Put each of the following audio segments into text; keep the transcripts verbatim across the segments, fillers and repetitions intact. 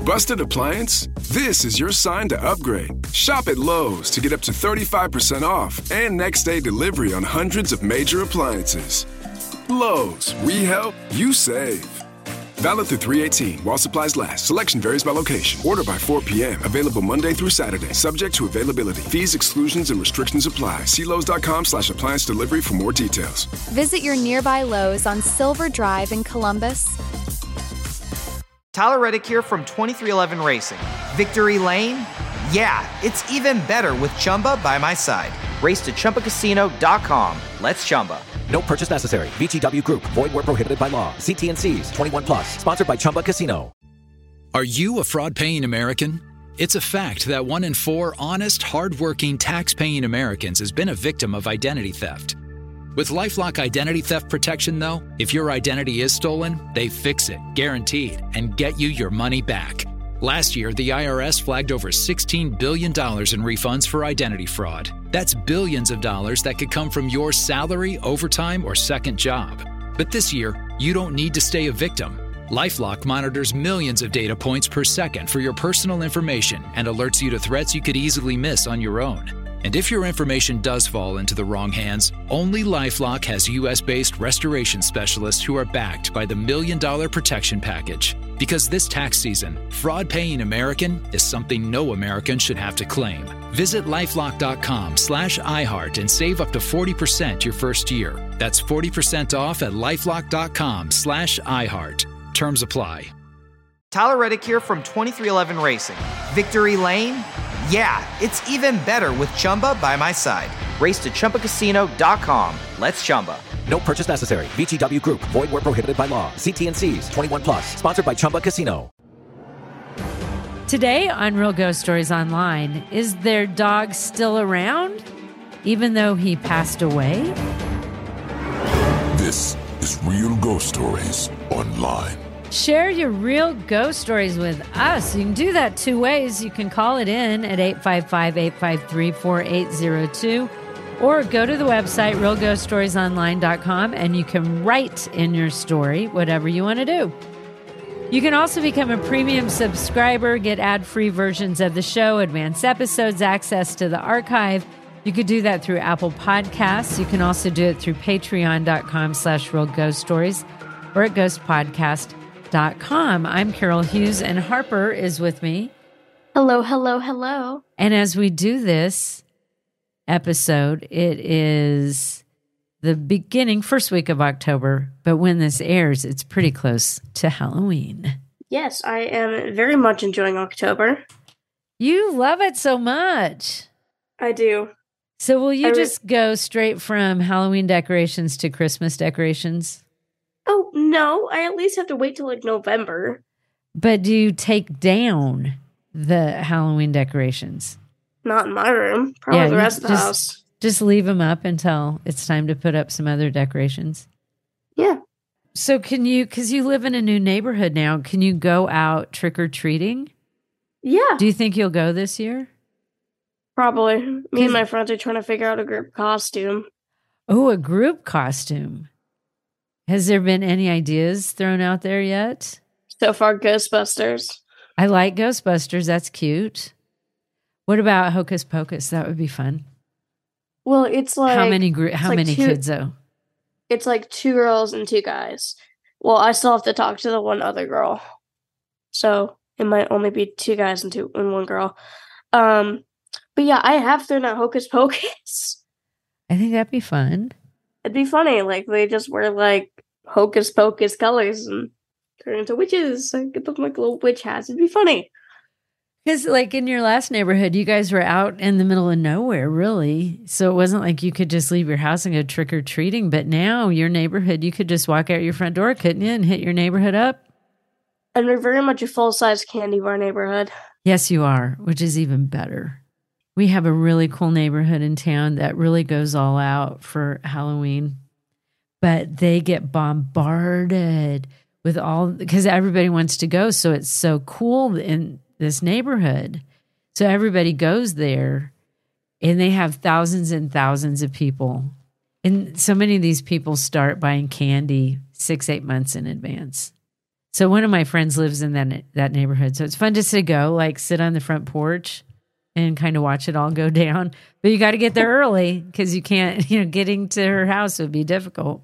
Busted appliance? This is your sign to upgrade. Shop at Lowe's to get up to thirty-five percent off and next day delivery on hundreds of major appliances. Lowe's, we help, you save. Valid through three eighteen while supplies last. Selection varies by location. Order by four p.m. Available Monday through Saturday. Subject to availability. Fees, exclusions, and restrictions apply. See Lowe's.com slash appliance delivery for more details. Visit your nearby Lowe's on Silver Drive in Columbus. Tyler Reddick here from twenty-three eleven Racing. Victory Lane? Yeah, it's even better with Chumba by my side. Race to Chumba Casino dot com. Let's Chumba. No purchase necessary. V G W Group. Void where prohibited by law. See T and C's. twenty-one plus. Sponsored by Chumba Casino. Are you a fraud-paying American? It's a fact that one in four honest, hard-working, tax-paying Americans has been a victim of identity theft. With LifeLock Identity Theft Protection, though, if your identity is stolen, they fix it, guaranteed, and get you your money back. Last year, the I R S flagged over sixteen billion dollars in refunds for identity fraud. That's billions of dollars that could come from your salary, overtime, or second job. But this year, you don't need to stay a victim. LifeLock monitors millions of data points per second for your personal information and alerts you to threats you could easily miss on your own. And if your information does fall into the wrong hands, only LifeLock has U S-based restoration specialists who are backed by the Million Dollar Protection Package. Because this tax season, fraud-paying American is something no American should have to claim. Visit LifeLock.com slash iHeart and save up to forty percent your first year. That's forty percent off at LifeLock.com slash iHeart. Terms apply. Tyler Reddick here from twenty-three eleven Racing. Victory Lane? Yeah, it's even better with Chumba by my side. Race to Chumba Casino dot com. Let's Chumba. No purchase necessary. V G W Group. Void where prohibited by law. See T and C's. twenty-one plus. Sponsored by Chumba Casino. Today on Real Ghost Stories Online, is their dog still around, even though he passed away? This is Real Ghost Stories Online. Share your real ghost stories with us. You can do that two ways. You can call it in at eight five five, eight five three, four eight zero two or go to the website real ghost stories online dot com and you can write in your story whatever you want to do. You can also become a premium subscriber, get ad-free versions of the show, advanced episodes, access to the archive. You could do that through Apple Podcasts. You can also do it through patreon.com slash real ghost stories or at ghost podcast dot com. I'm Carol Hughes and Harper is with me. Hello, hello, hello. And as we do this episode, it is the beginning, first week of October, but when this airs, it's pretty close to Halloween. Yes, I am very much enjoying October. You love it so much. I do. So will you I re- just go straight from Halloween decorations to Christmas decorations? Oh, no, I at least have to wait till like November. But do you take down the Halloween decorations? Not in my room. Probably Yeah, the you rest of the just- house. Just leave them up until it's time to put up some other decorations. Yeah. So can you, because you live in a new neighborhood now, can you go out trick-or-treating? Yeah. Do you think you'll go this year? Probably. Me and my friends are trying to figure out a group costume. Oh, a group costume. Has there been any ideas thrown out there yet? So far, Ghostbusters. I like Ghostbusters. That's cute. What about Hocus Pocus? That would be fun. Well, it's like... How many gr- How like many two, kids, though? It's like two girls and two guys. Well, I still have to talk to the one other girl. So it might only be two guys and two and one girl. Um, But yeah, I have thrown out Hocus Pocus. I think that'd be fun. It'd be funny. Like, they just wear, like, Hocus Pocus colors and turn into witches. And get them, like, little witch hats. It'd be funny. Because, like, in your last neighborhood, you guys were out in the middle of nowhere, really. So it wasn't like you could just leave your house and go trick-or-treating. But now, your neighborhood, you could just walk out your front door, couldn't you, and hit your neighborhood up? And we're very much a full-size candy bar neighborhood. Yes, you are, which is even better. We have a really cool neighborhood in town that really goes all out for Halloween. But they get bombarded with all, because everybody wants to go. So it's so cool in this neighborhood. So everybody goes there and they have thousands and thousands of people. And so many of these people start buying candy six, eight months in advance. So one of my friends lives in that that neighborhood. So it's fun just to go, like sit on the front porch and kind of watch it all go down. But you got to get there early because you can't, you know, getting to her house would be difficult.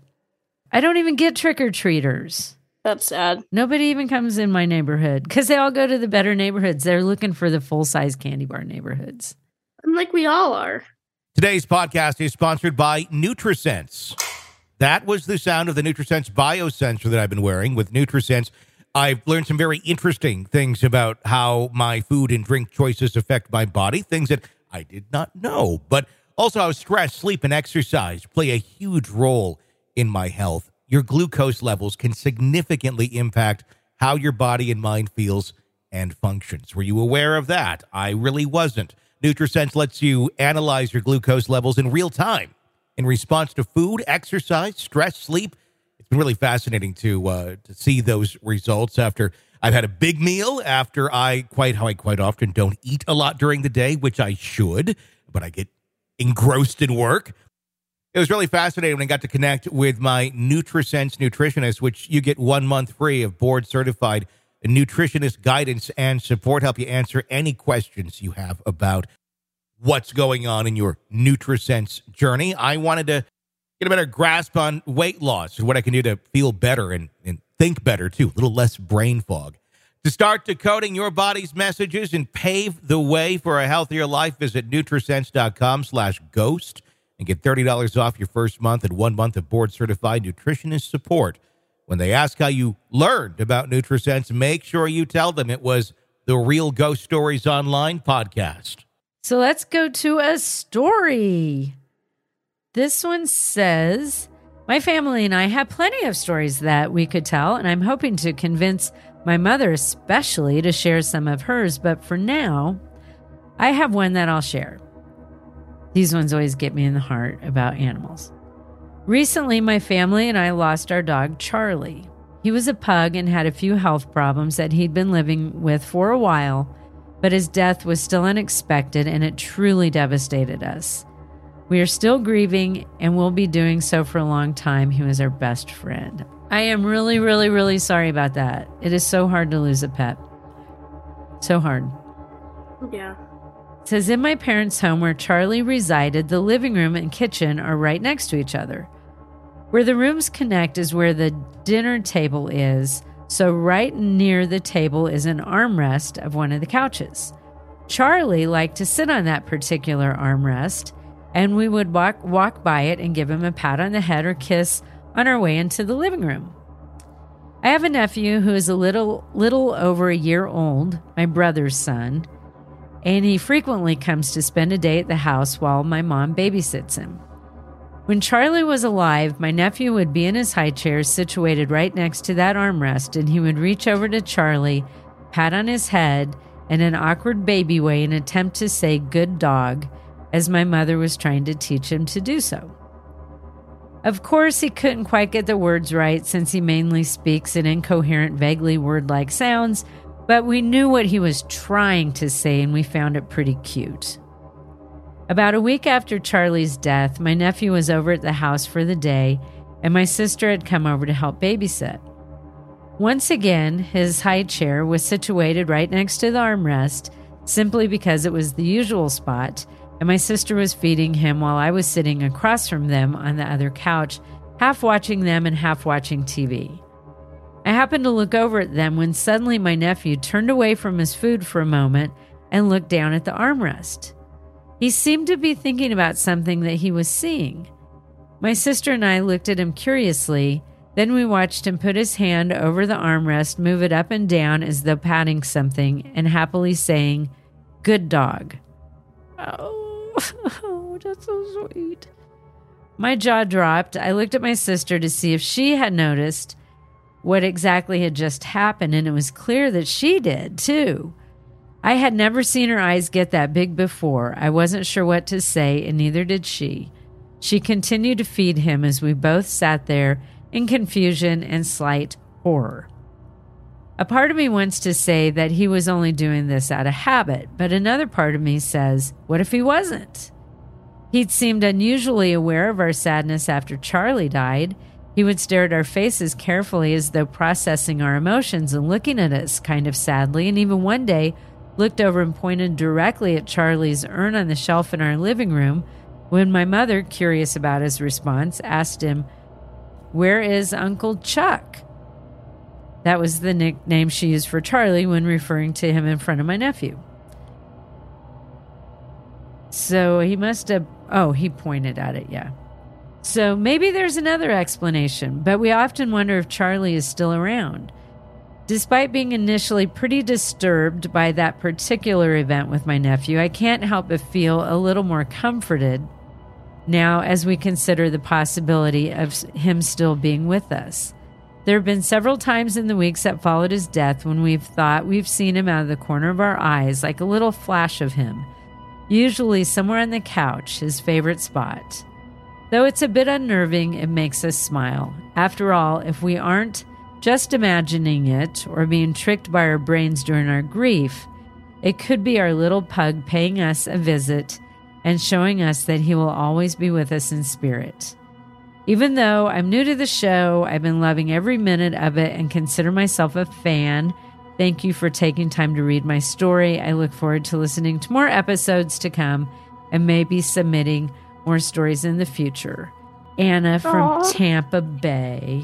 I don't even get trick-or-treaters. That's sad. Nobody even comes in my neighborhood because they all go to the better neighborhoods. They're looking for the full-size candy bar neighborhoods. And like we all are. Today's podcast is sponsored by NutriSense. That was the sound of the NutriSense biosensor that I've been wearing. With NutriSense, I've learned some very interesting things about how my food and drink choices affect my body, things that I did not know. But also how stress, sleep, and exercise play a huge role in my health. Your glucose levels can significantly impact how your body and mind feels and functions. Were you aware of that? I really wasn't. NutriSense lets you analyze your glucose levels in real time in response to food, exercise, stress, sleep. It's been really fascinating to uh, to see those results after I've had a big meal, after I quite how I quite often don't eat a lot during the day, which I should, but I get engrossed in work. It was really fascinating when I got to connect with my NutriSense nutritionist, which you get one month free of board-certified nutritionist guidance and support, help you answer any questions you have about what's going on in your NutriSense journey. I wanted to get a better grasp on weight loss and what I can do to feel better and, and think better, too. A little less brain fog. To start decoding your body's messages and pave the way for a healthier life, visit NutriSense.com slash ghost and get thirty dollars off your first month and one month of board-certified nutritionist support. When they ask how you learned about NutriSense, make sure you tell them it was the Real Ghost Stories Online podcast. So let's go to a story. This one says, my family and I have plenty of stories that we could tell, and I'm hoping to convince my mother especially to share some of hers. But for now, I have one that I'll share. These ones always get me in the heart about animals. Recently, my family and I lost our dog, Charlie. He was a pug and had a few health problems that he'd been living with for a while, but his death was still unexpected and it truly devastated us. We are still grieving and will be doing so for a long time. He was our best friend. I am really, really, really sorry about that. It is so hard to lose a pet. So hard. Yeah. It says, in my parents' home where Charlie resided, the living room and kitchen are right next to each other. Where the rooms connect is where the dinner table is, so right near the table is an armrest of one of the couches. Charlie liked to sit on that particular armrest, and we would walk, walk by it and give him a pat on the head or kiss on our way into the living room. I have a nephew who is a little, little over a year old, my brother's son, and he frequently comes to spend a day at the house while my mom babysits him. When Charlie was alive, my nephew would be in his high chair situated right next to that armrest, and he would reach over to Charlie, pat on his head in an awkward baby way and attempt to say good dog, as my mother was trying to teach him to do so. Of course, he couldn't quite get the words right since he mainly speaks in incoherent, vaguely word-like sounds, but we knew what he was trying to say and we found it pretty cute. About a week after Charlie's death, my nephew was over at the house for the day, and my sister had come over to help babysit. Once again, his high chair was situated right next to the armrest, simply because it was the usual spot, and my sister was feeding him while I was sitting across from them on the other couch, half watching them and half watching T V. I happened to look over at them when suddenly my nephew turned away from his food for a moment and looked down at the armrest. He seemed to be thinking about something that he was seeing. My sister and I looked at him curiously, then we watched him put his hand over the armrest, move it up and down as though patting something, and happily saying, "Good dog." Oh, oh, that's so sweet. My jaw dropped. I looked at my sister to see if she had noticed what exactly had just happened, and it was clear that she did, too. I had never seen her eyes get that big before. I wasn't sure what to say, and neither did she. She continued to feed him as we both sat there in confusion and slight horror. A part of me wants to say that he was only doing this out of habit, but another part of me says, what if he wasn't? He'd seemed unusually aware of our sadness after Charlie died, He would stare at our faces carefully as though processing our emotions and looking at us kind of sadly, and even one day looked over and pointed directly at Charlie's urn on the shelf in our living room when my mother, curious about his response, asked him, "Where is Uncle Chuck?" That was the nickname she used for Charlie when referring to him in front of my nephew. So he must have, oh, he pointed at it, yeah. So maybe there's another explanation, but we often wonder if Charlie is still around. Despite being initially pretty disturbed by that particular event with my nephew, I can't help but feel a little more comforted now as we consider the possibility of him still being with us. There have been several times in the weeks that followed his death when we've thought we've seen him out of the corner of our eyes, like a little flash of him, usually somewhere on the couch, his favorite spot. Though it's a bit unnerving, it makes us smile. After all, if we aren't just imagining it or being tricked by our brains during our grief, it could be our little pug paying us a visit and showing us that he will always be with us in spirit. Even though I'm new to the show, I've been loving every minute of it and consider myself a fan. Thank you for taking time to read my story. I look forward to listening to more episodes to come and maybe submitting more stories in the future. Anna from Aww. Tampa Bay.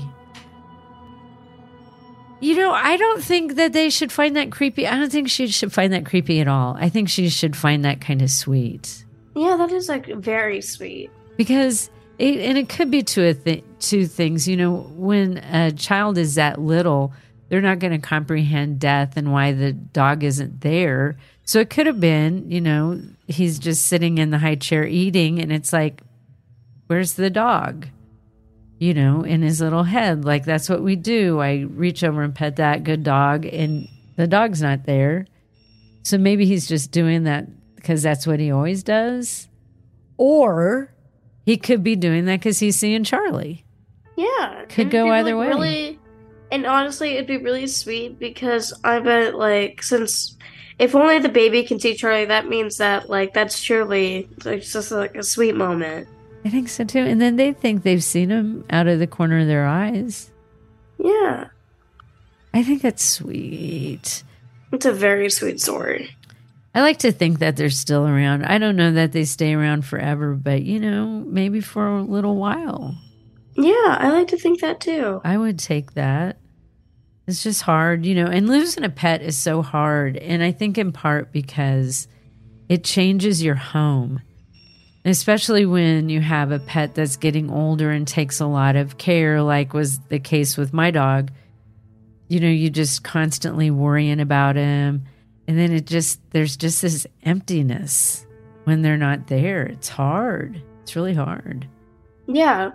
You know, I don't think that they should find that creepy. I don't think she should find that creepy at all. I think she should find that kind of sweet. Yeah, that is like very sweet. Because, it, and it could be two, th- two things. You know, when a child is that little, they're not going to comprehend death and why the dog isn't there. So it could have been, you know, he's just sitting in the high chair eating, and it's like, where's the dog? You know, in his little head. Like, that's what we do. I reach over and pet that good dog, and the dog's not there. So maybe he's just doing that because that's what he always does. Or he could be doing that because he's seeing Charlie. Yeah. Could go either like way. Really, and honestly, it'd be really sweet because I bet, like, since if only the baby can see Charlie, that means that, like, that's surely like, just like a sweet moment. I think so too. And then they think they've seen him out of the corner of their eyes. Yeah. I think that's sweet. It's a very sweet story. I like to think that they're still around. I don't know that they stay around forever, but, you know, maybe for a little while. Yeah, I like to think that too. I would take that. It's just hard, you know, and losing a pet is so hard. And I think in part because it changes your home, especially when you have a pet that's getting older and takes a lot of care, like was the case with my dog. You know, you just constantly worrying about him. And then it just, there's just this emptiness when they're not there. It's hard. It's really hard. Yeah.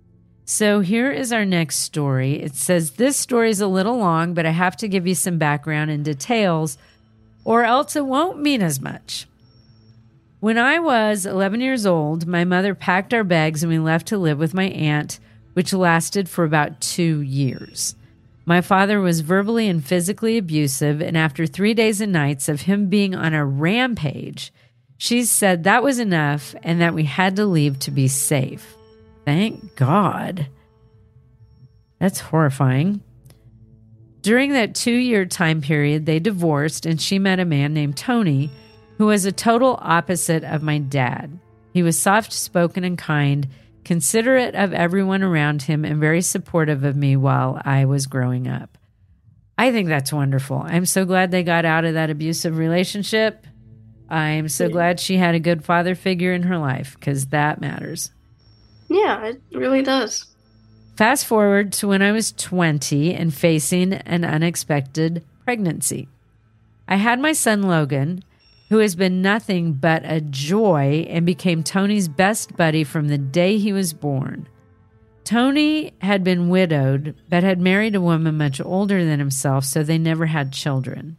So here is our next story. It says, this story is a little long, but I have to give you some background and details, or else it won't mean as much. When I was eleven years old, my mother packed our bags and we left to live with my aunt, which lasted for about two years. My father was verbally and physically abusive, and after three days and nights of him being on a rampage, she said that was enough and that we had to leave to be safe. Thank God. That's horrifying. During that two-year time period, they divorced, and she met a man named Tony, who was a total opposite of my dad. He was soft-spoken and kind, considerate of everyone around him, and very supportive of me while I was growing up. I think that's wonderful. I'm so glad they got out of that abusive relationship. I'm so glad she had a good father figure in her life, because that matters. Yeah, it really does. Fast forward to when I was twenty and facing an unexpected pregnancy. I had my son Logan, who has been nothing but a joy and became Tony's best buddy from the day he was born. Tony had been widowed, but had married a woman much older than himself, so they never had children.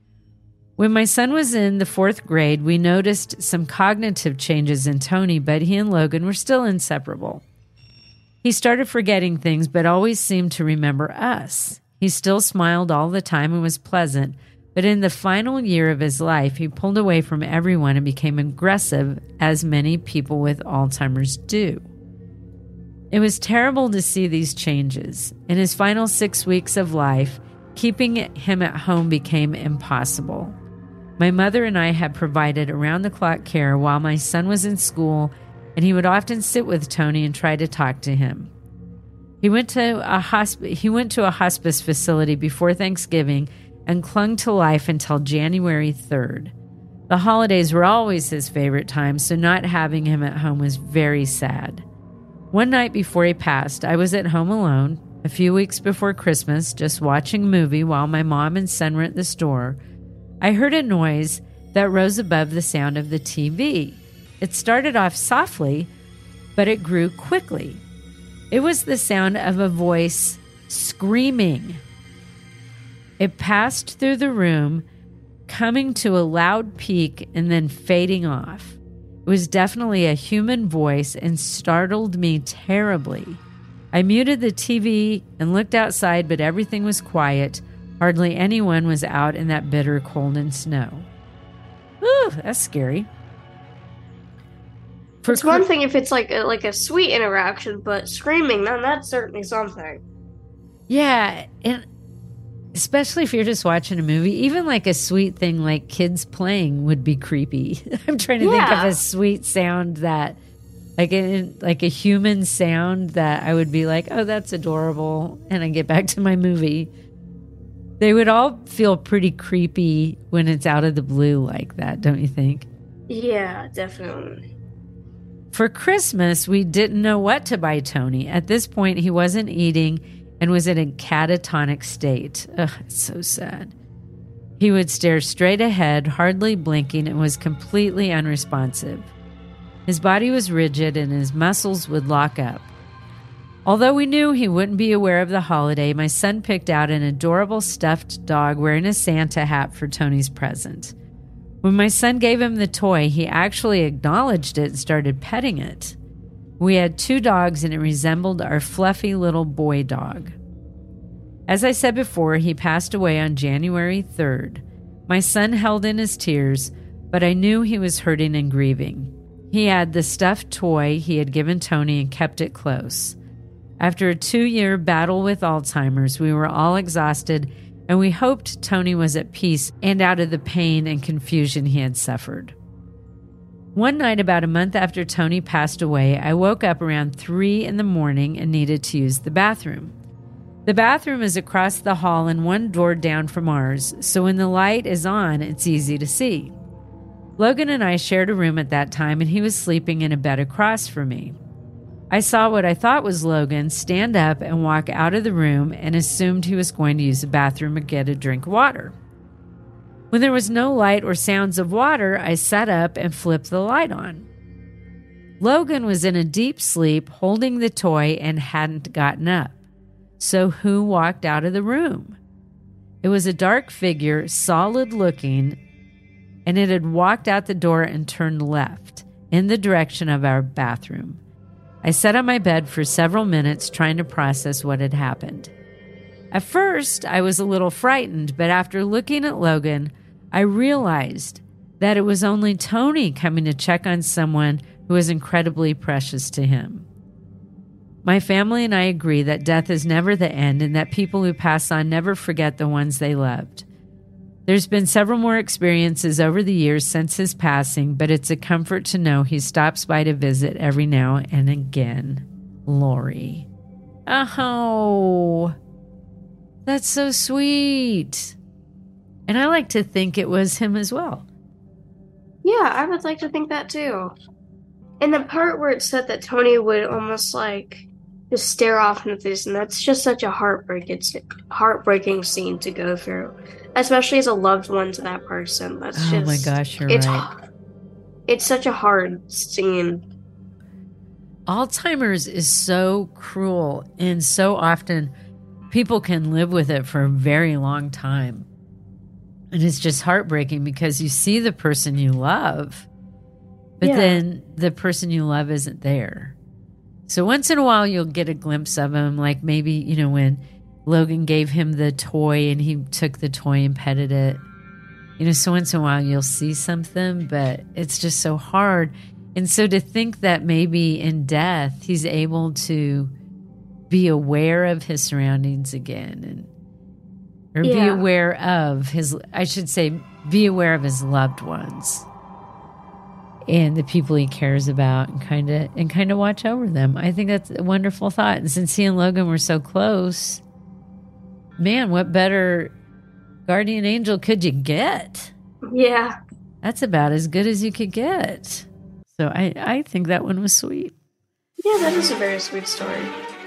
When my son was in the fourth grade, we noticed some cognitive changes in Tony, but he and Logan were still inseparable. He started forgetting things, but always seemed to remember us. He still smiled all the time and was pleasant, but in the final year of his life, he pulled away from everyone and became aggressive, as many people with Alzheimer's do. It was terrible to see these changes. In his final six weeks of life, keeping him at home became impossible. My mother and I had provided around-the-clock care while my son was in school, and he would often sit with Tony and try to talk to him. He went to a hosp- he went to a hospice facility before Thanksgiving and clung to life until January third. The holidays were always his favorite time, so not having him at home was very sad. One night before he passed, I was at home alone, a few weeks before Christmas, just watching a movie while my mom and son were at the store. I heard a noise that rose above the sound of the T V. It started off softly, but it grew quickly. It was the sound of a voice screaming. It passed through the room, coming to a loud peak and then fading off. It was definitely a human voice and startled me terribly. I muted the T V and looked outside, but everything was quiet. Hardly anyone was out in that bitter cold and snow. Ooh, that's scary. For it's one thing if it's like a, like a sweet interaction, but screaming, then that's certainly something. Yeah, and especially if you're just watching a movie, even like a sweet thing like kids playing would be creepy. I'm trying to yeah. think of a sweet sound that, like a, like a human sound that I would be like, oh, that's adorable, and I get back to my movie. They would all feel pretty creepy when it's out of the blue like that, don't you think? Yeah, definitely. For Christmas, we didn't know what to buy Tony. At this point, he wasn't eating and was in a catatonic state. Ugh, it's so sad. He would stare straight ahead, hardly blinking, and was completely unresponsive. His body was rigid and his muscles would lock up. Although we knew he wouldn't be aware of the holiday, my son picked out an adorable stuffed dog wearing a Santa hat for Tony's present. When my son gave him the toy, he actually acknowledged it and started petting it. We had two dogs and it resembled our fluffy little boy dog. As I said before, he passed away on January third. My son held in his tears, but I knew he was hurting and grieving. He had the stuffed toy he had given Tony and kept it close. After a two-year battle with Alzheimer's, we were all exhausted, and we hoped Tony was at peace and out of the pain and confusion he had suffered. One night, about a month after Tony passed away, I woke up around three in the morning and needed to use the bathroom. The bathroom is across the hall and one door down from ours, so when the light is on, it's easy to see. Logan and I shared a room at that time, and he was sleeping in a bed across from me. I saw what I thought was Logan stand up and walk out of the room and assumed he was going to use the bathroom or get a drink of water. When there was no light or sounds of water, I sat up and flipped the light on. Logan was in a deep sleep holding the toy and hadn't gotten up. So who walked out of the room? It was a dark figure, solid looking, and it had walked out the door and turned left in the direction of our bathroom. I sat on my bed for several minutes trying to process what had happened. At first, I was a little frightened, but after looking at Logan, I realized that it was only Tony coming to check on someone who was incredibly precious to him. My family and I agree that death is never the end and that people who pass on never forget the ones they loved. There's been several more experiences over the years since his passing, but it's a comfort to know he stops by to visit every now and again. Lori. Oh, that's so sweet. And I like to think it was him as well. Yeah, I would like to think that too. And the part where it said that Tony would almost like just stare off into this, and that's just such a heartbreak. It's a heartbreaking scene to go through, especially as a loved one to that person. That's oh just, my gosh, you're it's, right. It's such a hard scene. Alzheimer's is so cruel, and so often people can live with it for a very long time. And it's just heartbreaking because you see the person you love, but yeah. then the person you love isn't there. So once in a while, you'll get a glimpse of him, like maybe, you know, when Logan gave him the toy and he took the toy and petted it. You know, so once in a while, you'll see something, but it's just so hard. And so to think that maybe in death, he's able to be aware of his surroundings again and or yeah. be aware of his, I should say, be aware of his loved ones and the people he cares about and kind of and kind of watch over them. I think that's a wonderful thought. And since he and Logan were so close, man, what better guardian angel could you get? Yeah. That's about as good as you could get. So I, I think that one was sweet. Yeah, that is a very sweet story.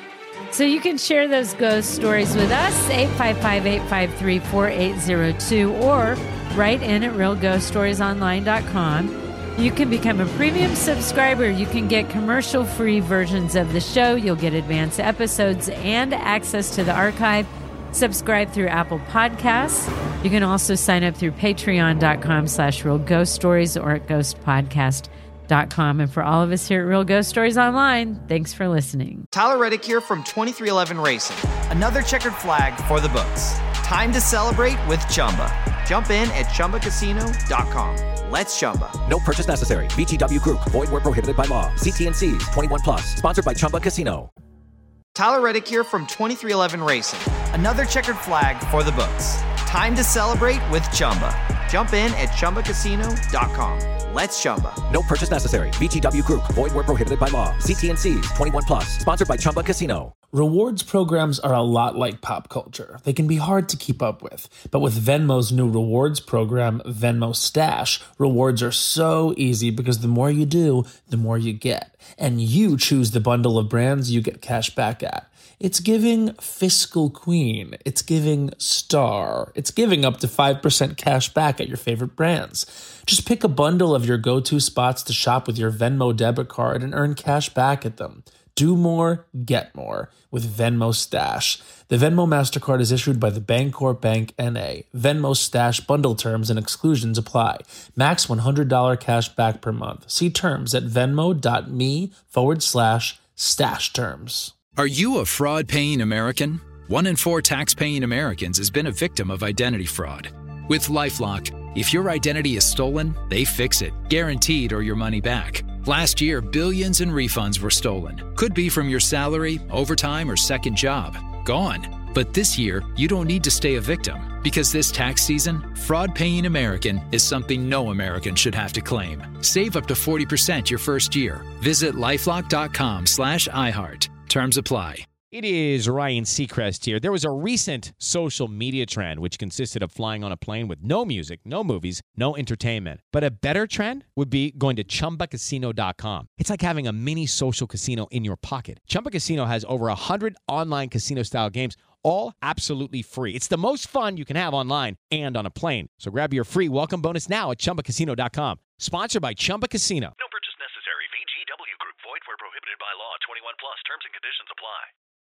So you can share those ghost stories with us, eight five five, eight five three, four eight zero two, or write in at real ghost stories online dot com. You can become a premium subscriber. You can get commercial-free versions of the show. You'll get advanced episodes and access to the archive. Subscribe through Apple Podcasts. You can also sign up through patreon.com slash real ghost stories or at ghostpodcast dot com. And for all of us here at Real Ghost Stories Online, thanks for listening. Tyler Reddick here from twenty-three eleven Racing. Another checkered flag for the books. Time to celebrate with Chumba. Jump in at chumba casino dot com. Let's Chumba. No purchase necessary. V G W Group. Void where prohibited by law. See T and C's. twenty-one plus. Sponsored by Chumba Casino. Tyler Reddick here from twenty-three eleven Racing. Another checkered flag for the books. Time to celebrate with Chumba. Jump in at chumba casino dot com. Let's Chumba. No purchase necessary. V G W Group. Void where prohibited by law. See T and C's. twenty-one plus. Sponsored by Chumba Casino. Rewards programs are a lot like pop culture. They can be hard to keep up with. But with Venmo's new rewards program, Venmo Stash, rewards are so easy because the more you do, the more you get. And you choose the bundle of brands you get cash back at. It's giving Fiscal Queen. It's giving Star. It's giving up to five percent cash back at your favorite brands. Just pick a bundle of your go-to spots to shop with your Venmo debit card and earn cash back at them. Do more, get more with Venmo Stash. The Venmo MasterCard is issued by the Bancorp Bank N A. Venmo Stash bundle terms and exclusions apply. Max one hundred dollars cash back per month. See terms at venmo.me forward slash stash terms. Are you a fraud-paying American? One in four tax-paying Americans has been a victim of identity fraud. With LifeLock, if your identity is stolen, they fix it, guaranteed or your money back. Last year, billions in refunds were stolen. Could be from your salary, overtime, or second job. Gone. But this year, you don't need to stay a victim. Because this tax season, fraud-paying American is something no American should have to claim. Save up to forty percent your first year. Visit lifelock.com slash iHeart. Terms apply. It is Ryan Seacrest here. There was a recent social media trend which consisted of flying on a plane with no music, no movies, no entertainment. But a better trend would be going to chumba casino dot com. It's like having a mini social casino in your pocket. Chumba Casino has over one hundred online casino-style games, all absolutely free. It's the most fun you can have online and on a plane. So grab your free welcome bonus now at chumba casino dot com. Sponsored by Chumba Casino. No purchase necessary. V G W Group. Void where prohibited by law. twenty-one plus. Terms and conditions apply.